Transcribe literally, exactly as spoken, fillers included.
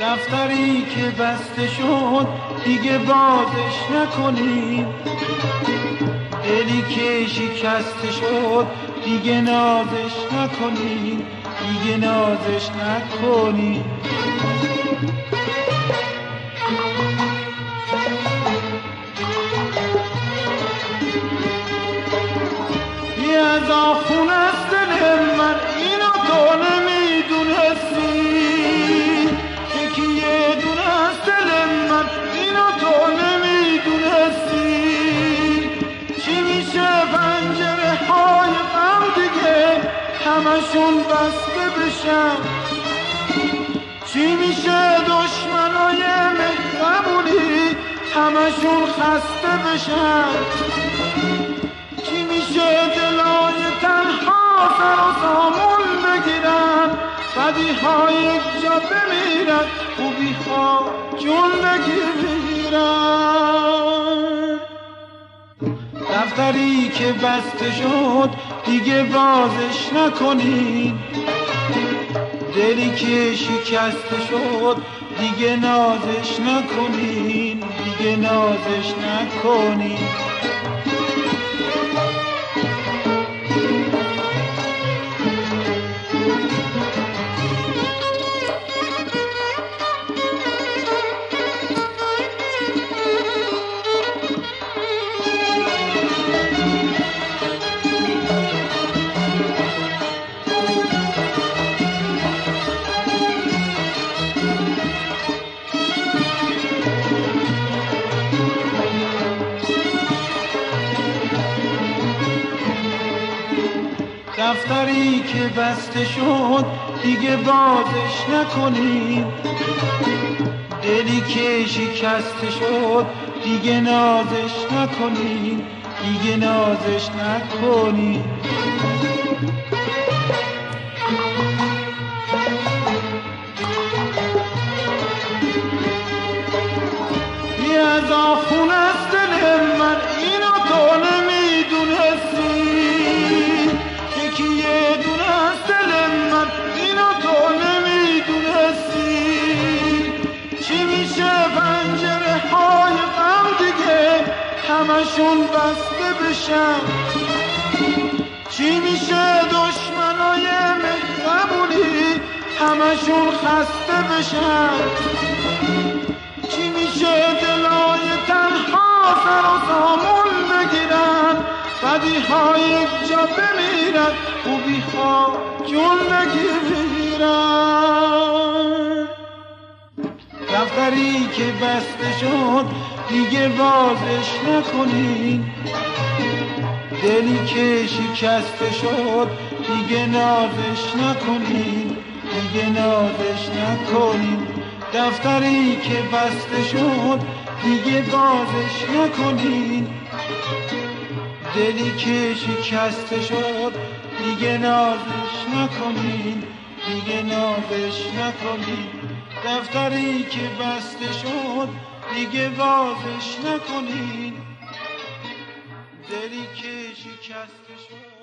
دفتری که بسته شد دیگه بازش نکنی، دلی که شکسته شد دیگه نازش نکنی، دیگه نازش نکنی. یه از آخون از دل من اینو تو نمیدونستی، یکی یه دونه از دل من اینو تو نمیدونستی. چی میشه پنجره های غم دیگه همشون بسته بشن، چی میشه دشمنای مهربونی همشون خسته بشن، چی میشه دلای تنها سر و سامون بگیرن، بدی ها یک جا بمیرن خوبی ها جون بگیرن. دفتری که بسته شد دیگه بازش نکنین، دلی که شکسته شد دیگه نازش نکنین، دیگه نازش نکنین. دفتری که بسته شد دیگه بازش نکنی، دلی که شکسته شد دیگه نازش نکنی، دیگه نازش نکنی. یه از آخون از دل من اینو تو نمیدونستی، یکی یه دونه از دل من اینو تو نمیدونستی. چی میشه پنجره های غم دیگه همشون بسته بشن، چی میشه دشمنای مهربونی همشون خسته بشن، چی میشه دلای تنها سر و سامون بگیرن، بدی ها یک جا بمیرن خوبی ها جون بگیرن. دفتری که بسته شد دیگه بازش نکنین، دلی که شکسته شد دیگه نازش نکنین، دیگه نازش نکنین. دفتری که بسته شد دیگه بازش نکنین، دلی که شکسته شد دیگه نازش نکنین، دیگه نازش نکنین. دفتری که بسته شد دیگه بازش نکنین، دلی که شکسته شد